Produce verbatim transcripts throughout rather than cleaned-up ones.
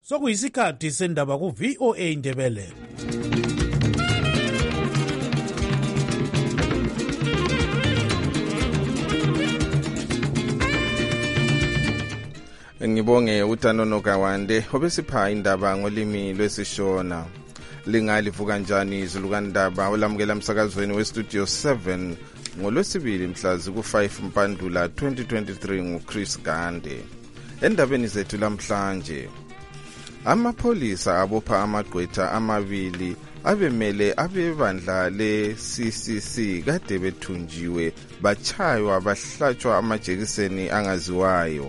Sokuyisikhathi sendaba ku V O A Ndebele. Ngibonge uTanono Kawande obesipha indaba ngolimi lwesishona. Lingalivuka kanjani izulu kandaba olamukela emsakazweni we Studio seven ngolwesibili mhla ku five Mpandula twenty twenty-three nguChris Gande. Endabeni zethu lamhlanje, amapolisa abopha amagqwetha amabili abemele abebandla le C C C kade bethunjiwe bachaywa bahlatshwa amajekiseni angaziwayo.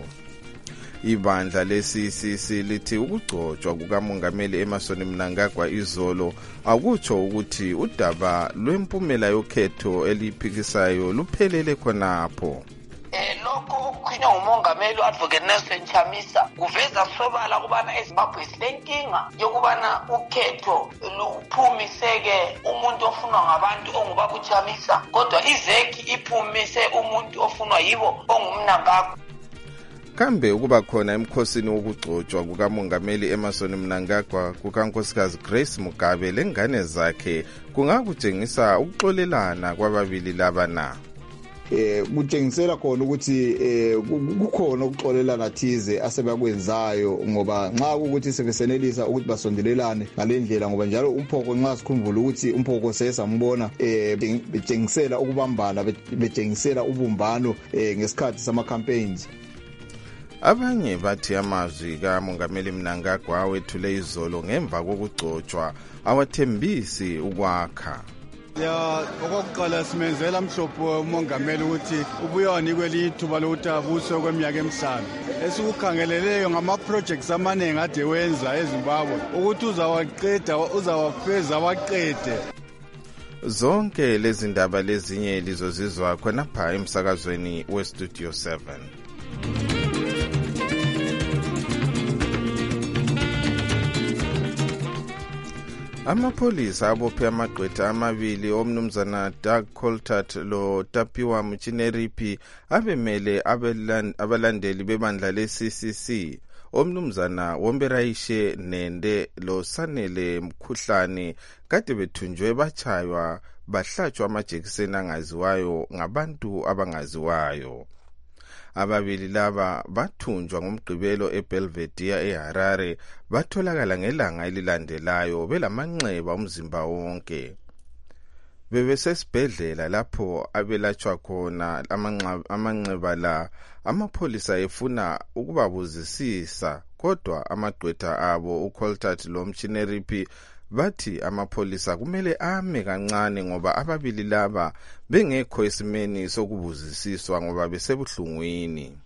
Ibandla le C C C lithi ukugcotshwa kukamongameli Emmerson Mnangagwa izolo akutsho ukuthi udaba lwempumela yokhetho eliphikisayo luphelele khonapho. Eh lokho okukhanya umongameli uAdvocate Nelson Chamisa kuveza sobala kubana eZimbabwe silenkinga yokubana ukhetho luphumiseke umuntu ofunwa ngabantu ongubaba uChamisa, kodwa izeki iphumise umuntu ofunwa yibo ongumnangagwa. Kambe ukuba khona emkhosini wokugcotshwa kukamongameli Emmerson Mnangagwa kukankosikazi Grace Mugabe lengane zakhe kungakutshengisa ukuxolelana kwababili laba na. Eh kutshengisela khona ukuthi eh kukhona ukuxolelana thize asebakwenzayo, ngoba nxa ukuthi sebesenelisa ukuthi basondelelane ngalendlela, ngoba njalo umphoko nxa sikhumbula ukuthi umphoko sesambona eh betshengisela ukubambana, betshengisela ubumbano eh ngesikhathi sama campaigns. Abanye bathi amazwi kamongameli Mnangagwa wethule izolo ngemva kokugcotshwa awathembisi ukwakha. Ya okokuqala simenzela mhlopho umongameli ukuthi ubuyoni kwelithuba lokuthi abuse kweminyaka emihlanu. Esikukhangeleleyo ngama projects amaningi ade wenza eZimbabwe ukuthi uzawaqeda uzawafeza waqede. Zonke lezi ndaba lezinye lizozizwa khonapha emsakazweni we Studio seven. Amapolisa abophe amagqwetha amabili omnumzana Doug Coltart lo Tapiwa Mchineripi abemele abalandeli bebandla le C C C. Omnumzana Womberaishe Nende lo Sanele Mkhuhlane kade bethunjwe bachaywa bahlatshwa amajekiseni angaziwayo ngabantu abangaziwayo. Ababili laba bathunjwa ngomgqibelo eBelvedere eHarare batholakala ngelanga elilandelayo belamanxeba umzimba wonke. Bebesesibhedlela lapho abelatshwa khona amanxeba la. Amapolisa efuna ukubabuzisisa, kodwa amagqwetha abo uColtart lo Mchineripi bathi amapolisa kumele ame kancane ngoba ababili laba bengekho esimeni sokubuzisiswa ngoba besebuhlungwini.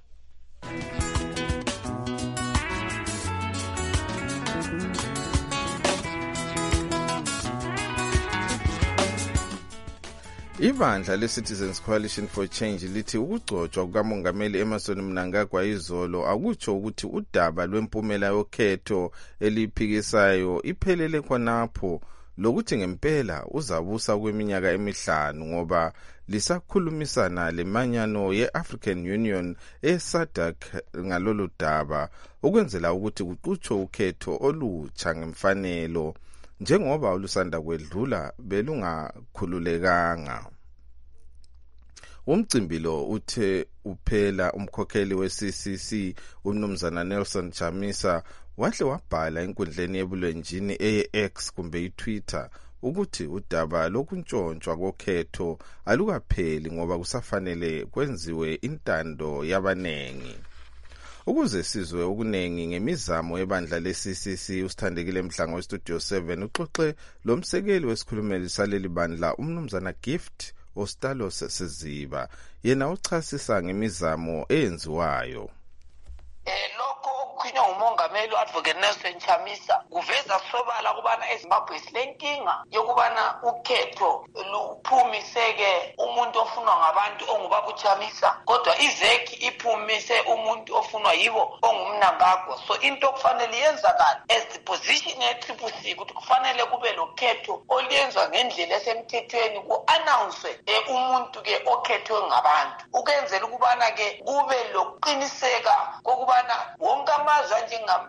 Ibandla le-Citizens Coalition for Change lithi ukugcotshwa kukamongameli Emmerson Mnangagwa izolo akutsho ukuthi udaba lwempumela yokhetho eliphikisayo iphelele khonapho, lokuthi ngempela uzabusa kweminyaka emihlanu ngoba lisakhulumisana lemanyano ye-African Union e-S A D C ngalolu daba ukwenzela ukuthi kuqhutshwe ukhetho olutsha ngemfanelo njengoba ulusanda kwedlula belungakhululekanga. Umcimbi lo uthe uphela umkhokheli we-C C C umnumzana Nelson Chamisa wahle wabhala enkundleni yebulenjini e-X kumbe i-Twitter ukuthi udaba lokuntshontshwa kokhetho alukapheli ngoba kusafanele kwenziwe intando yabanengi. Ukuze sizwe okunengi ngemizamo ebandla le-C C C, usithandekile Mhlanga we-Studio seven uxoxe lo msekeli wesikhulumeli saleli bandla umnumzana Gift Ostalos Siziba, yena uchasisa ngemizamo eyenziwayo. Eh lokho okukhanya umongameli uAdvocate Nelson Chamisa kuveza sobala kubana eZimbabwe silenkinga yokubana ukhetho luphumiseke umuntu ofunwa ngabantu ongubaba uChamisa, kodwa izeki iphumise umuntu ofunwa yibo ongumnangagwa. So into okufanele yenzakala as the position ye-Triple C ukuthi kufanele kube lokhetho oliyenzwa ngendlela esemthethweni, ku-announce eh, umuntu ke okhethwe ngabantu ukwenzela ukubana ke kube lokuqiniseka kokubana wonke amazwe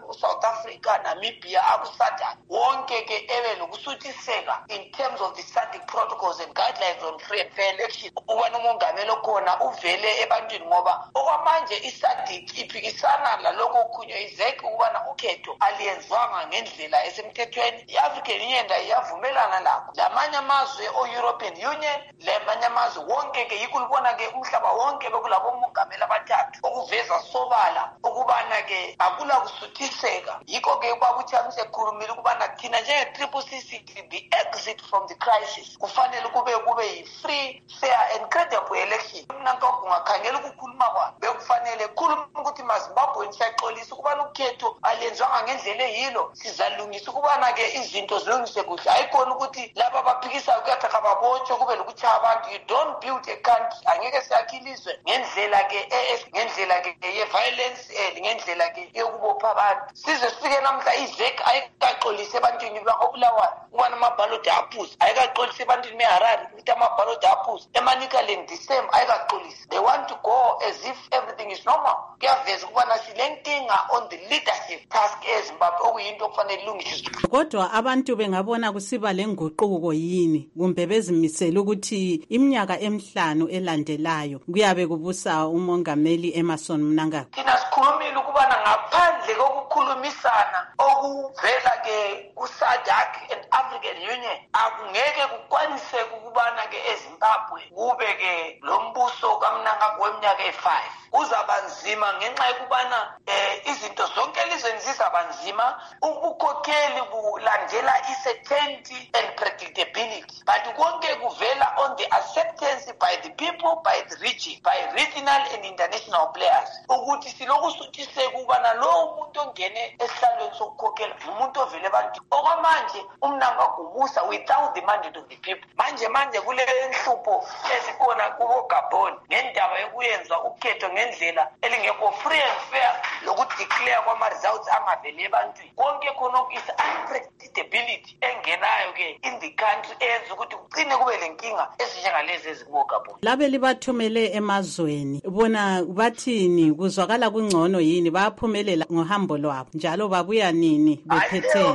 South Africa, Namibia, akuSADC wonke ke ebe lokusuthiseka in terms of the SADC protocols and guidelines on free and fair election. Ubani umongameli okhona uvele ebantwini ngoba okwamanje iSADC iphikisana laloko okhunywa izek ukubana ukhetho aliyenzwanga ngendlela esemthethweni. I-African Union iyavumelana lakho. Lamanye amazwe o-European Union, lamanye amazwe wonke ke yikulibona ke umhlaba wonke bekulabo omongameli abathathu okuveza sobala ukubana ke akula kusuthiseka. Yikho ke kwakuthi khulumile ukubana thina njenge-Triple C C T the exit from the crisis kufanele kube kube yi-free, fair and credible election. Mina kungakhangela ukukhuluma kwabo bekufanele khuluma ukuthi maZimbabwe siyaxolisa ukubana ukhetho alenzwanga ngendlela eyilo, sizalungisa ukubana ke izinto zilungise kuhle. Ayikhona ukuthi laba abaphikisa kuyathatha babotshwe kube lokuthi abantu you don't build a country, angeke siyakhilizwe ngendlela ke ngendlela ke ye-violence ngendlela ke yokubopha abantu. Size sifike namhla izek ayikaxolisa ebantwini bakobulawayo ukubana amabhalodi aphuza, ayikaxolisa ebantwini beHarare ukuthi amabhalodi aphuza, emaNicaland the same ayikaxolisa. They want to go as if everything is normal. Kuyaveza ukubana silenkinga on the leadership task eZimbabwe okuyinto okufanele ilungiswe. Kodwa abantu bengabona kusiba lenguquko yini kumbe bezimisela ukuthi iminyaka emihlanu elandelayo kuyabe kubusa umongameli Emmerson Mnangagwa? Thina sikhulumile ukubana ngaphandle kokukhulumisana okuvela ke kuSADC and African Union akungeke kukwaniseke ukubana ke eZimbabwe kube ke lo mbuso kaMnangagwa weminyaka e-five. Kuzaba nzima ngenxa yokubana eh izinto zonke elizweni zizaba nzima, ubukhokheli bulandela i-certainty and predictability, but konke kuvela on the acceptance by the people, by the region, by regional and international players ukuthi silokusuthiseka ukubana lo umuntu ongene esihlalweni sokukhokhela umuntu ovele abantu. Okwamanje uMnangagwa ubusa without the mandate of the people. Manje manje kule nhlupho ezikhona kubo Gabon ngendaba yokuyenza ukhetho ngendlela elingekho free and fair lokudeclare kwama-results angaveli ebantwini. Konke khona is unpredictability engenayo ke in the country eyenza ukuthi kugcine kube lenkinga ezinjengalezi ezikubo Gabon. Labe libathumele emazweni bona bathini, kuzwakala kungcono yini, bayaphumelela ngohambo lwabo njalo babuya nini bephethene?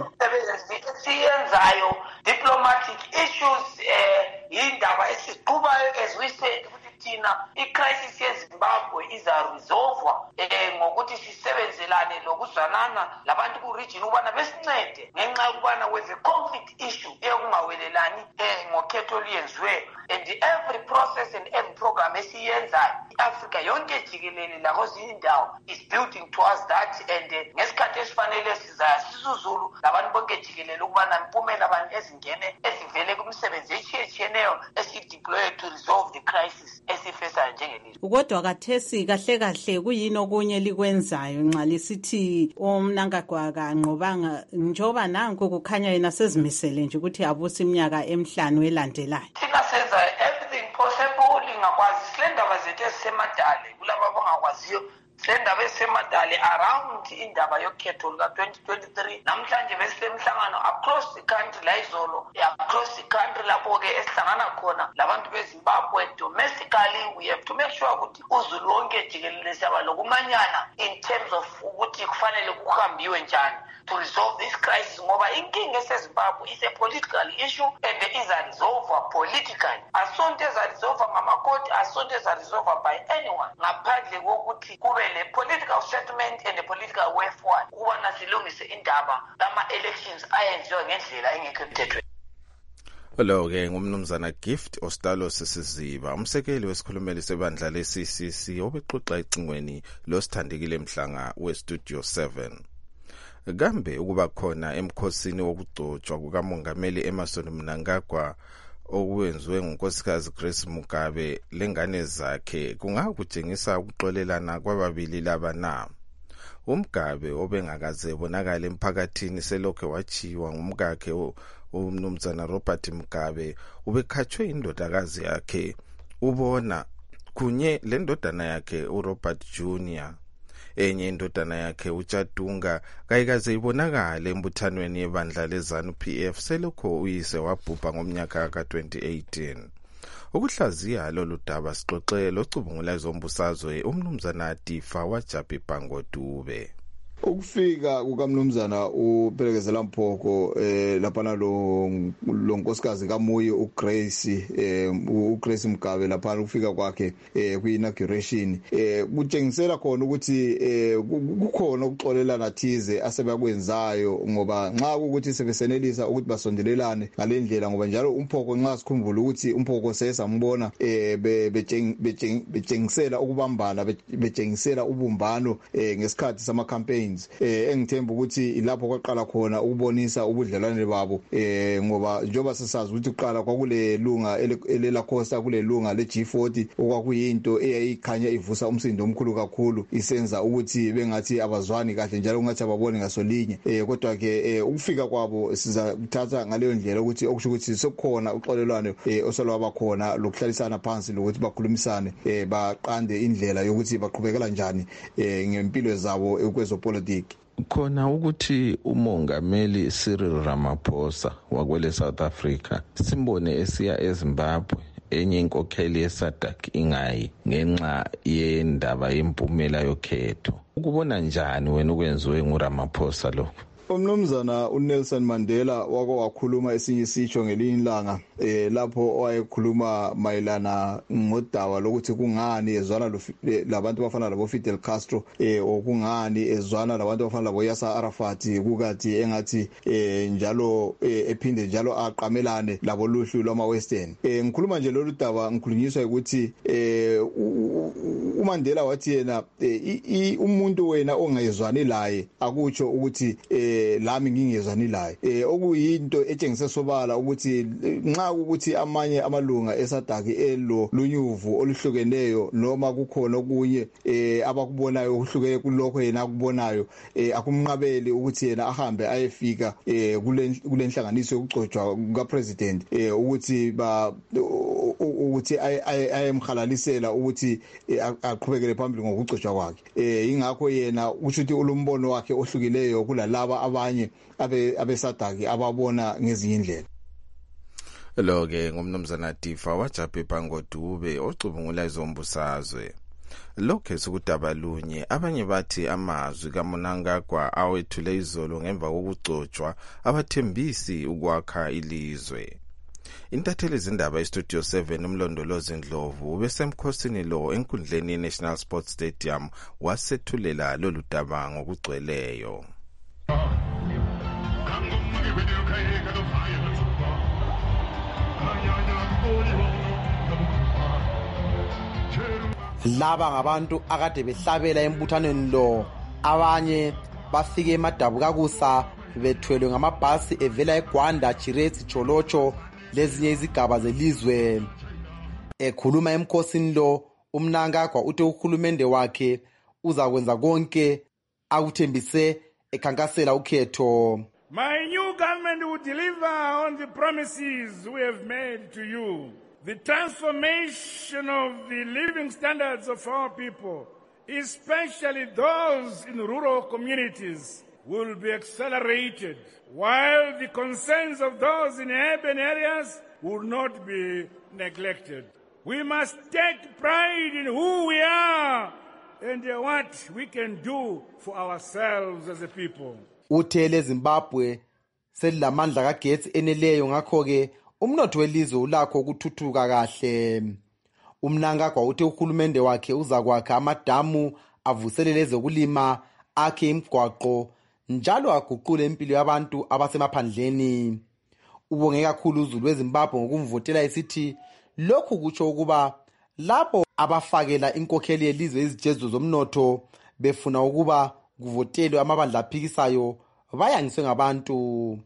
Siyenzayo diplomatic issues eh indaba esiqubayo as we said thina i-crisis yeZimbabwe izaresolvwa eh ngokuthi sisebenzelane lokuzwanana labantu ku-region ukubana besincede ngenxa yokubana with the conflict issue eyokungawelelani eh ngokhetho liyenziwe. And every process and every program esiyenzayo i-Africa yonke jikelele lakozinye indawo is building towards that, and ngesikhathi esifanele sizaya sisuzulu labantu bonke jikelele ukubana impumela abantu ezingene ezivele kumsebenzi etshiyetshiyeneyo esideploye to resolve the crisis esifesayo njengelizwe. Kodwa kathesi kahle kahle kuyini okunye likwenzayo nxa lisithi uMnangagwa kanqobanga njoba nanku kukhanya yena sezimisele nje ukuthi abusa iminyaka emihlanu elandelayo? Thina senza everything possible ingakwazi silendaba zethu ezisemadale kulabo abangakwaziyo sendaba esemadale around indaba yokhetho luka twenty twenty-three. Namhlanje besisemhlangano across the country la izolo across the country lapho ke esihlangana khona labantu beZimbabwe domestically. We have to make sure ukuthi uzulu wonke jikelele siyaba lokumanyana in terms of ukuthi kufanele kuhambiwe njani to resolve this crisis ngoba inkinga eseZimbabwe is a political issue and is a resolved politically. Asonto eza resolved ngamakhoti, asonto eza resolved by anyone ngaphandle kokuthi kube le political settlement and the political way forward ukubana silungise indaba lama-elections ayenziwa ngendlela engekho emthethweni. Lo-ke ngumnumzana Gift Ostalo Sisiziba, umsekeli wesikhulumeli sebandla le-C C C obexoxa ecingweni losithandekile Mhlanga we-Studio seven. Kambe ukuba khona emkhosini wokugcotshwa kukamongameli Emmerson Mnangagwa okuwenziwe ngunkosikazi Grace Mugabe lengane zakhe kungakutshengisa ukuxolelana kwababili laba na. Umgabe obengakaze bonakala emphakathini selokho wachiwa ngumkakhe umnumzana Robert Mugabe ubekhatshwe indodakazi yakhe ubona kunye le ndodana yakhe uRobert Junior. Enye indodana yakhe uChatunga kayikaze ibonakala embuthanweni yebandla leZANU P F selokho uyise wabhubha ngomnyaka ka twenty eighteen. Ukuhlaziya lolu daba sixoxe locubungula ezombusazwe umnumzana Tifa waJapi Bhangodube. ukufika kukamnumzana uPhelekezela Mphoko eh lapha lo lo nkosikazi kaMuyi uGrace eh uGrace Mgabe lapha ukufika kwakhe eh kwi-inauguration eh kutshengisela khona ukuthi eh kukhona ukuxolelana thize asebakwenzayo ngoba nxa ukuthi sebesenelisa ukuthi basondelelane ngalendlela ngoba njalo uMphoko nxa sikhumbula ukuthi uMphoko sesambona eh betshengisela ukubambana betshengisela ubumbano eh ngesikhathi sama campaigns eh engithemba ukuthi ilapho kwaqala khona ukubonisa ubudlelwane babo eh ngoba njoba sesazi ukuthi uqala kwakule lunga elela Costa kule lunga le G forty okwakuyinto eyayikhanya ivusa umsindo omkhulu kakhulu isenza ukuthi bengathi abazwani kahle njalo ungathi ababone ngasolinye eh kodwa ke ukufika kwabo siza kuthatha ngaleyo ndlela ukuthi okusho ukuthi sekukhona uxolelwano eh osolwaba khona lokuhlalisana phansi lokuthi bakhulumisane eh baqande indlela yokuthi baqhubekela njani eh ngempilo zabo ekwezopolitiki. Khona ukuthi umongameli Cyril Ramaphosa wakwele South Africa simbone esiya eZimbabwe enye inkokheli yeSADC ingayi ngenxa yendaba yempumela yokhetho. Ukubona njani wena ukwenziwe nguRamaphosa lokho? Umnumzana uNelson Mandela wako wakhuluma esinye isitsho ngelinye ilanga eh lapho wayekhuluma mayelana ngodaba lokuthi kungani ezwana labantu bafana labo Fidel Castro eh okungani ezwana labantu bafana labo Yasser Arafat kukathi engathi eh njalo ephinde njalo aqamelane labo luhlu lwama Western. Eh ngikhuluma nje lolu daba ngikhulunyiswa ukuthi eh uMandela wathi yena umuntu wena ongezwani laye akutsho ukuthi eh lami ngingezwani laye eh okuyinto etshengise sobala ukuthi nxa ukuthi amanye amalunga eSADC elo lunyuvu oluhlukeneyo noma kukhona okunye eh abakubonayo okuhlukene kulokho yena akubonayo eh akumnqabeli ukuthi yena ahambe ayefika eh kule kulenhlanganiso yokugcotshwa kuka president eh ukuthi ba ukuthi ayemhalalisela ukuthi aqhubekele phambili ngokugcotshwa kwakhe eh ingakho yena usho ukuthi ulumbono wakhe ohlukileyo kulalaba abanye abe abeSADC ababona ngezinye indlela. Lo ke ngumnumzana Difa wajaphe bangodube ocubungula izombusazwe. Lokho sokudaba lunye abanye bathi amazwi kaMnangagwa awethule izolo ngemva kokugcotshwa abathembisi ukwakha ilizwe. Intatheli izindaba eStudio seven umlondolozi Ndlovu ubesemkhosini lo enkundleni yeNational Sports Stadium wasethulela lolu daba ngokugcweleyo. Laba ngabantu akade behlabela embuthaneni lo, abanye bafike eMadabukakusa bethwelwe ngamabhasi evela eGwanda, Chiretsi, Cholocho lezinye izigaba zelizwe. Ekhuluma emkhosini lo, uMnangagwa uthe uhulumende wakhe uzakwenza konke akuthembise ekhankasela ukhetho. My new government will deliver on the promises we have made to you. The transformation of the living standards of our people, especially those in rural communities, will be accelerated, while the concerns of those in urban areas will not be neglected. We must take pride in who we are and what we can do for ourselves as a people. Uthele Zimbabwe selilamandla kagetsi eneleyo ngakho ke umnotho welizwe ulakho ukuthuthuka kahle. uMnangagwa uthe uhulumende wakhe uzakwakha amadamu avuselele ezokulima, akhe imigwaqo njalo aguqule impilo yabantu abasemaphandleni. Ubonge kakhulu uZulu weZimbabwe ngokumvotela isithi lokhu kutsho ukuba lapho abafakela inkokheli yelizwe izijezo zomnotho befuna ukuba kuvotelwe amabandla aphikisayo bayangiswe ngabantu.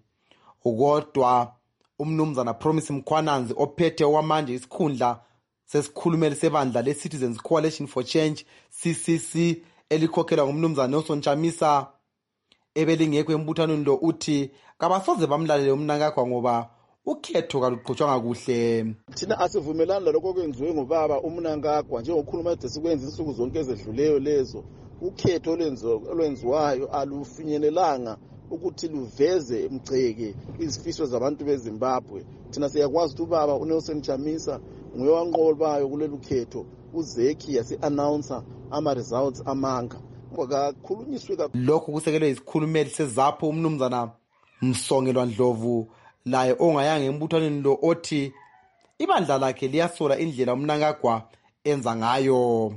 Kodwa umnumzana Promise Mkhwananzi ophethe okwamanje isikhundla sesikhulumeli sebandla le-Citizens Coalition for Change C C C elikhokhelwa ngumnumzana Nelson Chamisa ebelingekho embuthanweni lo uthi kabasoze bamlalele uMnangagwa ngoba ukhetho kaluqhutshwanga kuhle. Thina asivumelani lalokho okwenziwe ngubaba uMnangagwa njengokhuluma ede sikwenza insuku zonke ezedluleyo lezo. Ukhetho olwenziwayo alufinyelelanga ukuthi luveze emgceke izifiso zabantu beZimbabwe. Thina siyakwazi ukuthi ubaba uNelson Chamisa nguye wanqobayo kulelu khetho, uZeki yasi announcer ama results amanga. wakakhulunyiswe kakhulu. Lokhu kusekelwe isikhulumeli seZAPHU umnumzana Msongelwa Ndlovu laye ongayanga embuthaneni lo othi ibandla lakhe liyasola indlela uMnangagwa enza ngayo.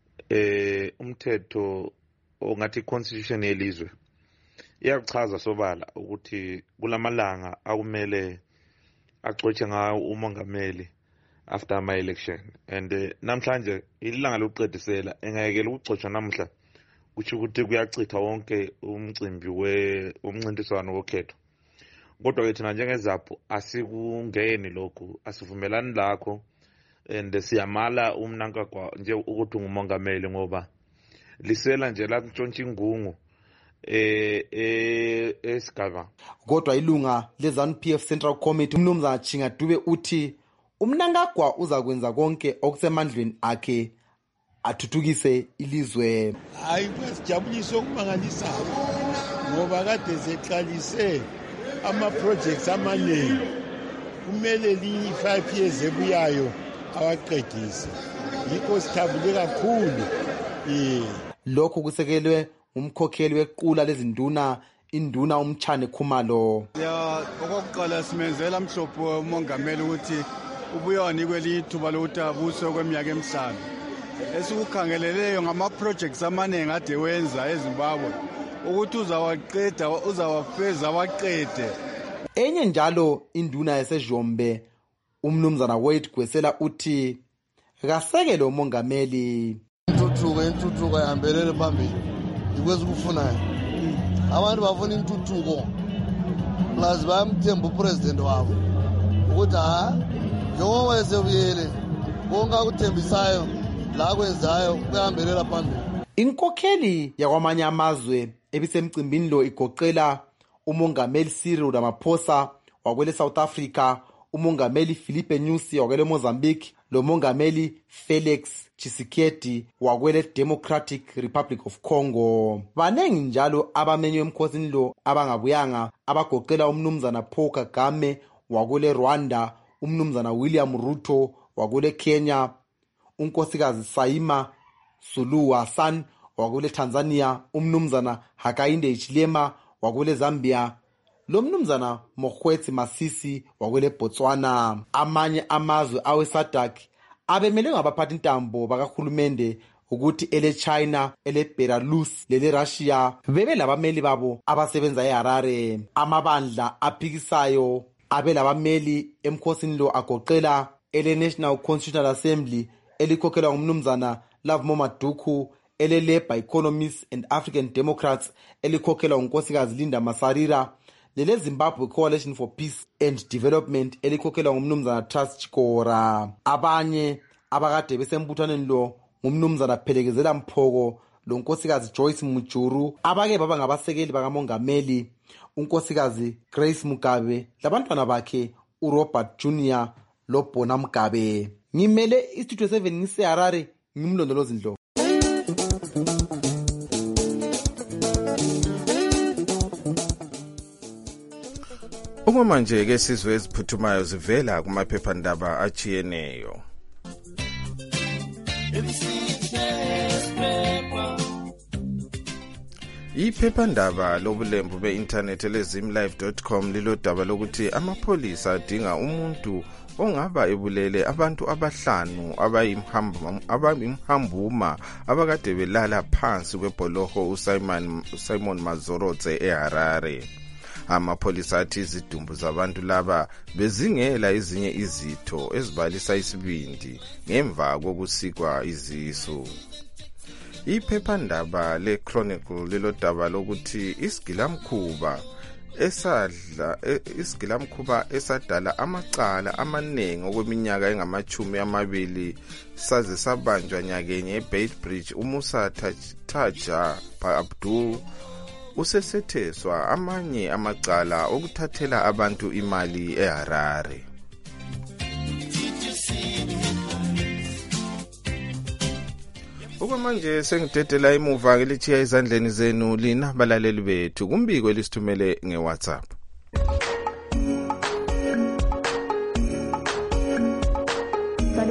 Eh umthetho ongathi constitution yelizwe iyakuchaza sobala ukuthi kulamalanga akumele axotshe ngawo umongameli after ama election and uh, namhlanje ilanga lokuqedisela engayekela ukuxotsha namhla kuthi ukuthi kuyachitha wonke umcimbi we umncintiswano wokhetho. Kodwa ke thina njengeZAPHU asikungeni lokhu, asivumelani lakho and siyamala uMnangagwa nje ukuthi ngumongameli ngoba lisela nje la ntshontsha ingungu eh eh esigaba. Kodwa ilunga leZANU P F Central Committee umnumzana Chinga Dube uthi uMnangagwa uzakwenza konke okusemandleni akhe athuthukise ilizwe. Hayi kwesijabulisa okumangalisayo ngoba kade seqalise ama projects amaningi kumele li five years ebuyayo awaqedise. Yikho sithabule kakhulu. Eh lokho kusekelwe umkhokheli wequla lezinduna induna uMchane Khumalo. Ya okokuqala simenzela mhlophe umongameli ukuthi ubuyani kwelithuba lokuthi abuse kweminyaka emihlanu. Esikukhangeleleyo ngama projects amaningi ade wenza eZimbabwe ukuthi uzawaqeda uzawafeza waqede. Enye njalo induna yaseJombe umnumzana Wade Gwesela uthi kasekele umongameli. Intuthuko intuthuko ihambelele phambili ikwezi kufunayo. Abantu bafuna intuthuko plus bayamthemba upresident wabo ukuthi ha njengoba esebuyele konke akuthembisayo la kwenzayo kuhambelela phambili. Inkokheli yakwamanye amazwe ebisemcimbini lo igoqela umongameli Cyril Ramaphosa wakwele South Africa, umongameli Filipe Nyusi wakwele Mozambique, lo mongameli Felix Tshisekedi wakwele Democratic Republic of Congo. Banengi njalo abamenywe emkhosini lo abangabuyanga abagoqela umnumzana Paul Kagame wakwele Rwanda, umnumzana William Ruto wakwele Kenya, unkosikazi Saima Suluhu Hassan wakwele Tanzania, umnumzana Hakainde Hichilema wakwele Zambia, lo mnumzana Mokgweetsi Masisi wakwele Botswana. Amanye amazwe awe SADC abemele ngabaphathi intambo bakahulumende ukuthi ele China, ele Belarus, lele Russia bebe labameli babo abasebenza eHarare. Amabandla aphikisayo abe labameli emkhosini lo agoqela ele National Constitutional Assembly elikhokhelwa ngumnumzana Lovemore Maduku, ele Labour Economists and African Democrats elikhokhelwa ngunkosikazi Linda Masarira, lele Zimbabwe Coalition for Peace and Development elikhokhelwa ngumnumzana Trust Chikora. Abanye abakade besembuthaneni lo ngumnumzana Phelekezela Mphoko, lo nkosikazi Joyce Mujuru, abake baba ngabasekeli bakamongameli unkosikazi Grace Mugabe labantwana bakhe uRobert Junior lo Bona Mugabe. Ngimele iStudio seven ngiseHarare, ngimlondolozi Ndlovu. Okwamanje ke sizwe eziphuthumayo zivela kumaphephandaba achiyeneyo. Iphephandaba lobulembu be-internet elezimlive dot com lilodaba lokuthi amapholisa adinga umuntu ongaba ebulele abantu abahlanu abayimhambuma abakade belala phansi kwebholoho uSimon Simon Mazorotse eHarare. Amapholisa athi izidumbu zabantu laba bezingela ezinye izitho ezibalisa isibindi ngemva kokusikwa izisu. Iphephandaba le-Chronicle lilodaba lokuthi isigilamkhuba esadla isigilamkhuba esadala amacala amaningi okweminyaka engamachumi amabili saze sabanjwa nyakenye eBeitbridge uMusa Taja Abdul usesetheswa amanye amacala okuthathela abantu imali eHarare. Okwamanje sengidedela imuva ke lithiya ezandleni zenu lina balaleli bethu kumbiko elisithumele ngeWhatsApp. Salibonani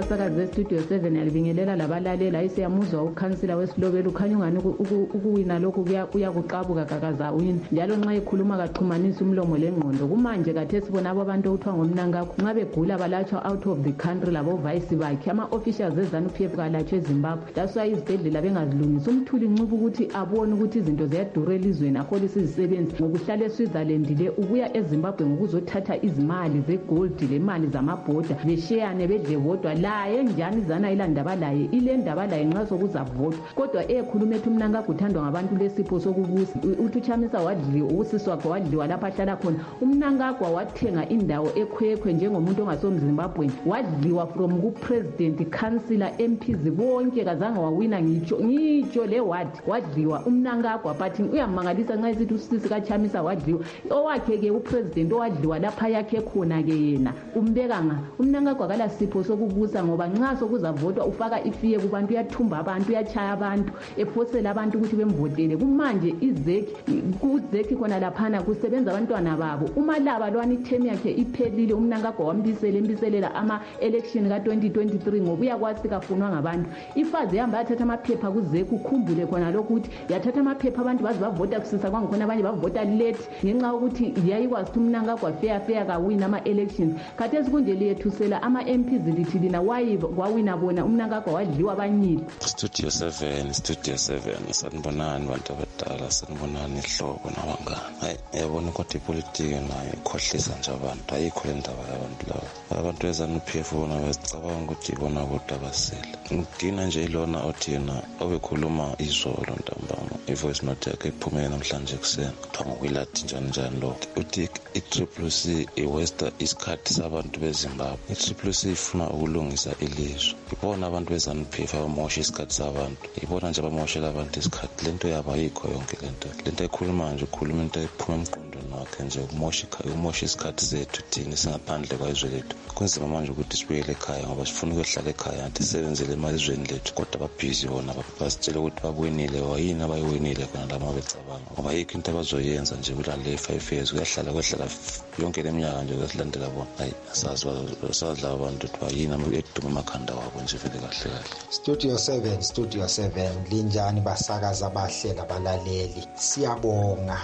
abasakazi bestudio seven yalibingelela labalalela isiyamuzwa ukhansila wesilobela ukhanya ungani ukuwina lokhu kuyakuqabuka gagaza wini njalo nxa ekhuluma kaxhumanisa umlomo lengqondo kumanje kathe sibona abo abantu okuthiwa ngomnangakho nxa begula balatshwa out of the country labo vice bakhe ama-officials ezanu-P F kalatshwe eZimbabwe that's why izibhedlela bengazilungisi umthuli ncube ukuthi abone ukuthi izinto ziyadura elizweni aholisa izisebenzi ngokuhlala eSwitzerland le ubuya eZimbabwe ngokuzothatha izimali zegold lemali zamabhoda besheyane bedle bodwa laye njani izana ilandaba laye ile ndaba laye nxa sokuzavotwa kodwa ekhuluma ethi umnangagwa uthandwa ngabantu lesipho sokubusa uthi uChamisa wadliwa usisi wakhe wadliwa lapha ahlala khona umnangagwa wathenga indawo ekhwekhwe njengomuntu ongasomzimbabweni wadliwa from ku-president councillor M Ps bonke kazange wawina ngitsho ngitsho le ward wadliwa umnangagwa but uyamangalisa nxa esithi usisi kaChamisa wadliwa owakhe-ke upresident owadliwa lapha yakhe khona-ke yena umbeka nga umnangagwa kala sipho sokubusa ngoba nxa sokuzavotwa ufaka ifiye kubantu uyathumba abantu uyatshaya abantu ephosela abantu ukuthi bemvotele kumanje izeki kuzeki khona laphana kusebenza abantwana babo umalaba lwani ithemu yakhe iphelile umnangagwa wambisele embiselela ama-election ka-twenty twenty-three ngoba uyakwazi kafunwa ngabantu ifazi yahamba yathatha amaphepha kuzeki ukhumbule khona lokhu ukuthi yathatha amaphepha abantu baze bavota kusisa kwangikhona abanye bavota late ngenxa yokuthi yayikwazi ukuthi umnangagwa fair fair kawina ama-elections khathesi kunje liyethusela ama-M Ps lithi lina wawina bona umnangagwa wadliwa abanyile. Studio seven Studio seven sanibonani bantu abadala sanibonani ihlobo nabangani hayi yabona ukuthi ipolitiki nayo ikhohlisa nje abantu ayikho le ndaba yabantu laba abantu ezanu-P F bona bazicabanga ukuthi ibona kodwa abasele ngidina nje ilona othi yena obekhuluma izolo ntambama ivoice note yakhe iphumele namhlanje ekuseni kuthiwa ngokwilathi njani njani lokho uthi i-triple C iwesta isikhathi sabantu bezimbabwe i-triple C ifuna ukulungisa ilizwe ibona abantu bezanu-P F abamosha isikhathi sabantu ibona nje abamoshela abantu isikhathi lento yabo ayikho yonke lento lento ekhuluma nje ukhuluma into ephuma emqondweni wakhe nje ukumosha ukumosha isikhathi sethu thina singaphandle kwayizwe lethu kunzima manje ukuthi sibuyele ekhaya ngoba sifuna ukuyohlala ekhaya anti sisebenzele emalizweni lethu kodwa babhizi bona basitshela ukuthi babuyinile wayini abayiwinile khona lama becabanga ngoba yikho into abazoyenza nje kulale five years kuyahlala kwehlala yonke leminyaka nje kwesilandela bona hayi asazi basadla abantu ukuthi bayini ekuduma emakhanda wabo nje vele kahle kahle. Studio seven Studio seven linjani basakaza abahle labalaleli siyabonga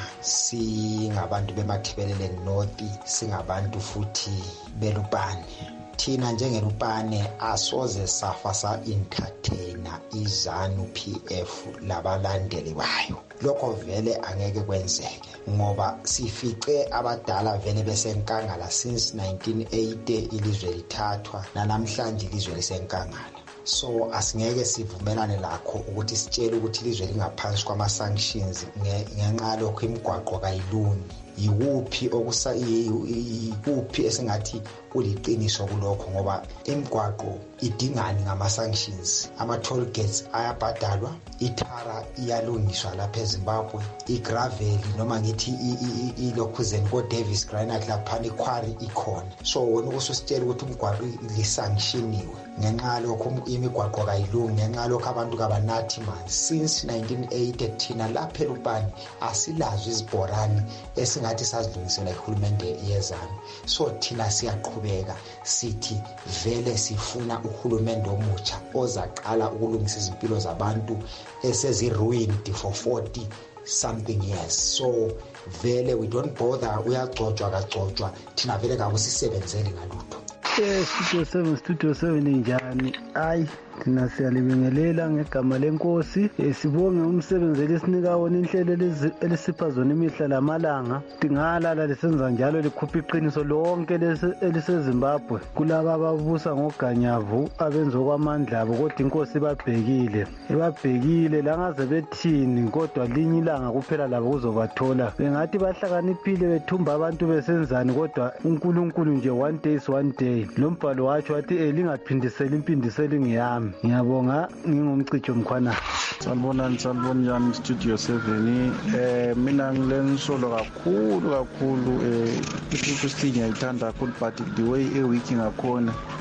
singabantu bemathibeleleni north singabantu futhi belupane thina njengelupane asoze safa sa-entertaina izanu-P F labalandeli bayo lokho vele angeke kwenzeke ngoba sifice abadala vele besenkangala since nineteen eighty ilizwe lithathwa nanamhlanje ilizwe lisenkangala so asingeke sivumelane lakho ukuthi sitshele ukuthi ilizwe lingaphansi kwama-sanctions ngenxa lokho imigwaqo kayiluni yiwuphi okusa yikuphi esingathi kuliqiniso kulokho ngoba imigwaqo idingani ngama-sanctions ama-toll gates ayabhadalwa ithara iyalungiswa lapha eZimbabwe igraveli noma ngithi ilokhuzeni ko-Davis Granite laphana iquarry ikhona so wena ukusitshela ukuthi umgwaqo lisanctioniwe ngenxa lokho imigwaqo kayilungi ngenxa lokho abantu kabanathi manje since nineteen eighty thina lapha elupani asilazo izibhorani esingathi sazilungisela ihulumende yezanu so thina siyaqhubeka sithi vele sifuna uhulumende omutsha ozaqala ukulungisa izimpilo zabantu eseziruined for forty something years so vele we don't bother uyagcotshwa kagcotshwa thina vele kakusisebenzeli ngalutho. Eh Studio seven Studio seven njani ayi thina siyalibingelela ngegama lenkosi sibonge umsebenzi elisinika wona inhlelo elisipha zona imihla lamalanga dingalala lisenza njalo likhupha iqiniso lonke eliseZimbabwe kulaba ababusa ngoganyavu abenza okwamandla abo kodwa inkosi ibabhekile ibabhekile langaze bethini kodwa linye ilanga kuphela labo kuzobathola bengathi bahlakaniphile bethumba abantu besenzani kodwa uNkulunkulu nje one day is one day lo mbhalo watsho wathi elingaphindiseli impindiseli ngiyami ngiyabonga ngingumcijo mkhwana. Sanibonani sanibonani Studio seven eh mina ngilensolo kakhulu kakhulu eh ifuthi ngiyayithanda kakhulu but the way e week ngakhona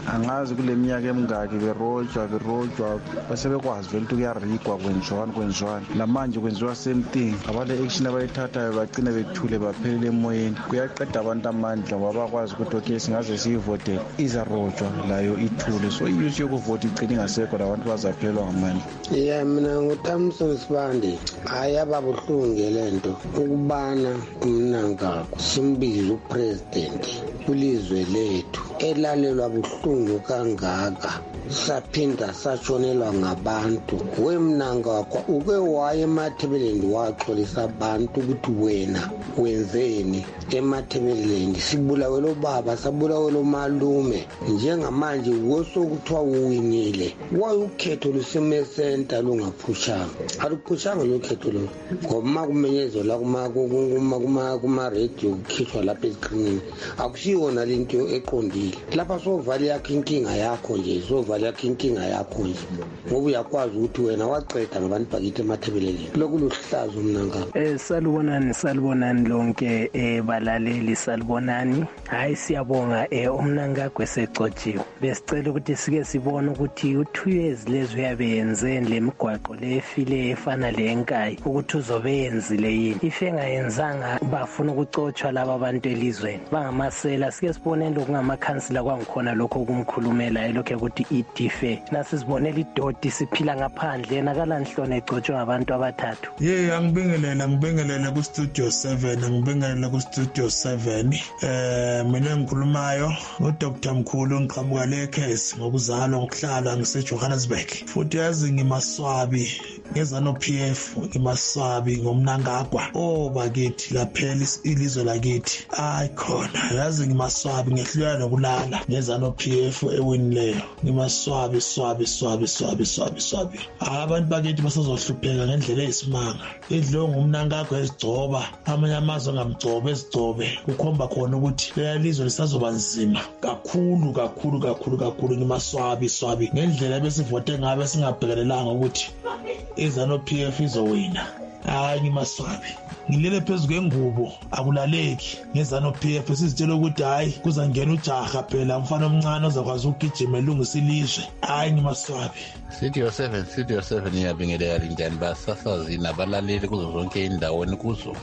angazi kule minyaka emingaki berojwa berojwa base bekwazi vele ukuthi kuyarigwa kwenziwani kwenziwani lamanje kwenziwa same thing abale action abayithathayo bagcine bethule baphelele emoyeni kuyaqeda abantu amandla ngoba bakwazi ukuthi okay singaze siyivote izarojwa layo ithule so iyuthi yokuvota igcine ingasekho labantu bazaphelelwa ngamandla. Yeah, mina nguThamson Sibande ayababuhlungu lento ukubana umnankako simbiza upresident kulizwe lethu elalelwa buhlungu kangaka saphinda satshonelwa ngabantu wemnankako uke waye emathebeleni waxolisa abantu ukuthi wena wenzeni emathebeleni sibulawe lo baba sabulawe lo malume njengamanje wosokuthiwa uwinile wayukhetho lusime center lungaphushanga aluphushanga lo khetho lo ngoba kumenyezo la kuma kuma kuma kuma radio kukhishwa lapha escreenini akusiyona lento eqondile lapha sovali yakhe inkinga yakho nje sovali yakhe inkinga yakho nje ngoba uyakwazi ukuthi wena waqeda ngabantu bakithi emathebeleni lokuluhlaza umnankako. Eh salubonani salubonani lonke eh balaleli salubonani hayi siyabonga eh umnankako esexotshiwe besicela ukuthi sike sibone ukuthi u two years lezo uyabenze lemigwaqo lefile efana lenkayi ukuthi uzobenzile yini ife engayenzanga bafuna ukucotshwa laba abantu elizweni bangamasela sike sibonele lokungamakhansila kwangikhona lokho kumkhulumela elokho ukuthi idife nasizibonela idoti siphila ngaphandle nakala nhlone ecotshwa ngabantu abathathu. Ye angibingelela ngibingelela ku studio seven ngibingelela ku studio seven eh mina ngikhulumayo u Doctor Mkhulu ngiqhamuka le case ngokuzalwa ngokuhlala ngise Johannesburg futhi yazi ngimaswabi ngezano P F ngimaswabi ngomnankagwa oh bakithi laphela ilizwe lakithi ay khona yazi ngimaswabi ngehlulwa nokulala ngezano P F ewinileyo ngimaswabi swabi swabi swabi swabi swabi abantu bakithi basazohlupheka ngendlela eyisimanga idlo ngumnankagwa ezigcoba amanye amazwe ngamgcoba ezigcobe kukhomba khona ukuthi lelizwe lisazoba nzima kakhulu kakhulu kakhulu kakhulu ngimaswabi swabi ngendlela besivote ngabe singabhekelelanga ukuthi izano P F izowina hayi ngimaswabi ngilele phezulu kwengubo akulaleki ngezano P F sizitshela ukuthi hayi kuzangena ujaha phela umfana omncane ozakwazi ukugijima elungisa ilizwe hayi ngimaswabi. Studio seven Studio seven iyabingelela njani basasazi nabalaleli kuzo zonke indawo kuzo.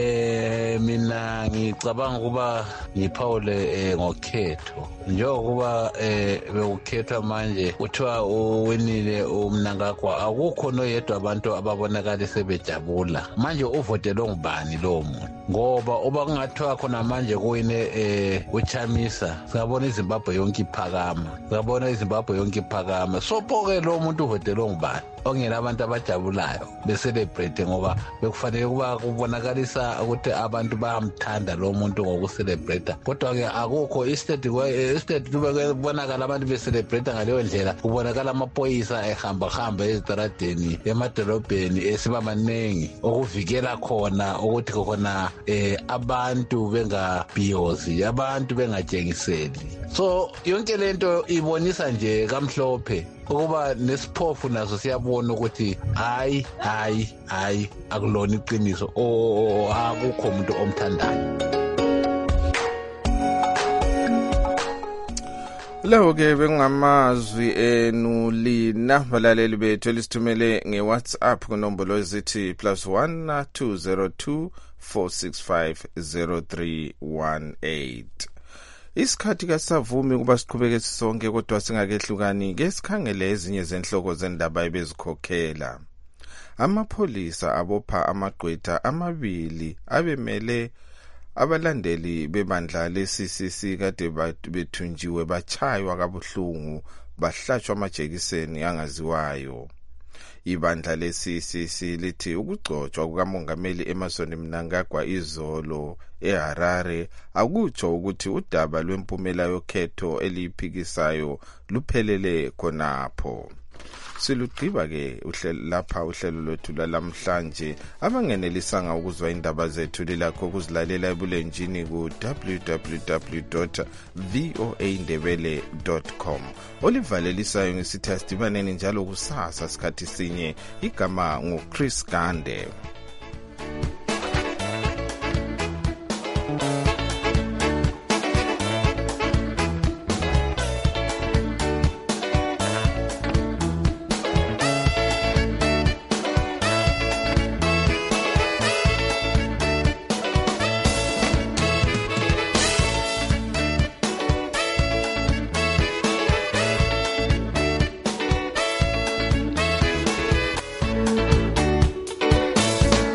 Eh mina ngicabanga kuba ngiphawule ngokhetho njengoba eh bekukhethwa manje kuthiwa uwinile umnankagwa akukho noyedwa abantu ababonakala sebejabula manje uvotele ngubani lo muntu ngoba uba kungathiwa khona manje kuwine eh uChamisa siyabona iZimbabwe yonke iphakama siyabona iZimbabwe yonke iphakama so phoke lo muntu uvotele ngubani ongela abantu abajabulayo becelebrate ngoba bekufanele kuba kubonakalisa ukuthi abantu bayamthanda lo muntu ngokucelebrate kodwa ke akukho istate istate kubonakala abantu becelebrate ngaleyo ndlela kubonakala amaphoyisa ehamba hamba ezitradeni emadolobheni esiba maningi okuvikela khona ukuthi khona eh abantu bengabhiyozi abantu bengajengiseli so yonke lento ibonisa nje kamhlophe ukuba nesiphofu naso siyabona ukuthi hayi hayi hayi akulona iqiniso o akukho umuntu omthandayo. Lawo ke bengamazwi enu lina balaleli bethu elisithumele ngeWhatsApp kunombolo ezithi plus one two zero two four six five zero three one eight. Isikhathi kasavumi kuba siqhubeke sisonke kodwa singakehlukani ke sikhangele ezinye zenhloko zendaba ebezikhokhela. Amapholisa abopha amagqwetha amabili abemele abalandeli bebandla le-C C C kade bethunjiwe bachaywa kabuhlungu bahlatshwa amajekiseni angaziwayo. Ibandla le-C C C lithi ukugcotshwa kukamongameli Emmerson Mnangagwa izolo eHarare akutsho ukuthi udaba lwempumela yokhetho eliphikisayo luphelele khonapho. Silugqiba ke uhlelo lapha uhlelo lwethu lamhlanje abangenelisanga ukuzwa indaba zethu lilakho kuzilalela ebulenjini ku w w w dot voa ndebele dot com olivalelisayo ngesithi asidibaneni njalo kusasa sikhathi sinye igama nguChris Gande.